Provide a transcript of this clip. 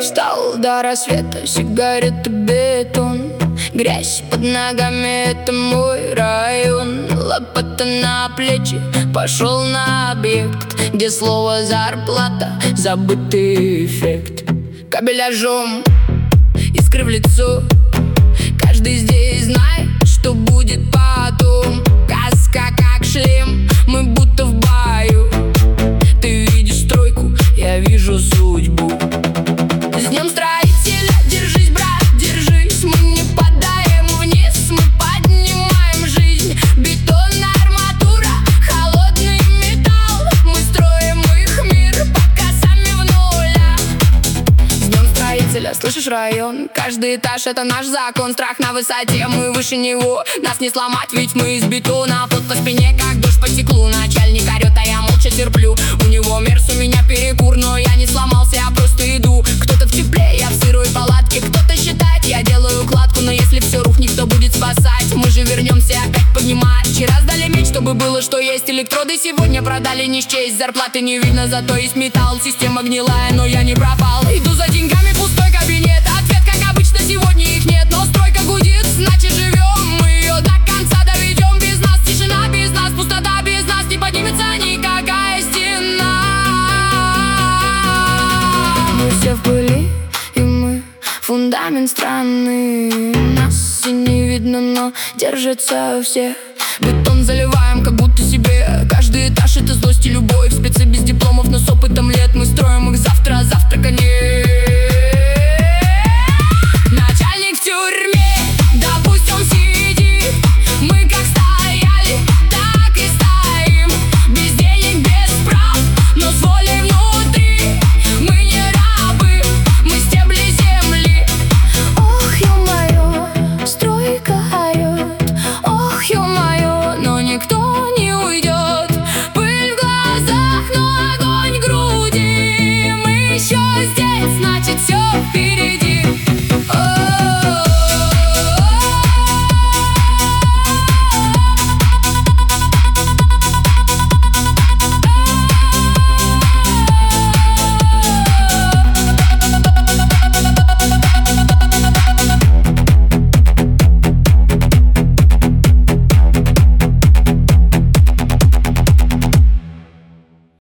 Встал до рассвета, сигареты, бетон, грязь под ногами, это мой район. Лопата на плечи, пошел на объект, где слово зарплата, забытый эффект. Кабеляжом искры в лицо, каждый здесь знает, что будет потом. Каска как шлем, мы будто в бою. Ты видишь стройку, я вижу судьбу. С днем строителя, держись, брат, держись. Мы не падаем вниз, мы поднимаем жизнь. Бетонная арматура, холодный металл. Мы строим их мир, пока сами в нулях. С днем строителя, слышишь, район? Каждый этаж — это наш закон. Страх на высоте, мы выше него. Нас не сломать, ведь мы из бетона. Пот по спине, как дождь по стеклу. Начальник орет, а я молча терплю. У него мерз, у меня перекур, но я не сломался, я просто иду. Кто-то в тепле, я в сырой палатке. Кто-то считает, я делаю кладку. Но если все рухнет, кто будет спасать? Мы же вернемся опять поднимать. Вчера сдали меч, чтобы было что есть. Электроды сегодня продали не счесть. Зарплаты не видно, зато есть металл. Система гнилая, но я не пропал. Иду за деньгами, пустой кабинет. Ответ, как обычно, сегодня их нет. Но стройка гудит, значит живем. Мы ее до конца доведем. Без нас тишина, без нас пустота. Без нас не поднимется никакая стена. Мы все в пыли, и мы фундамент страны. Нас и не видно, но держатся все. Бетон заливаем, как будто себе. Каждый этаж — это злость и любовь. Спецы без дипломов, но с опытом лет. Мы строим их завтра, а завтра конец.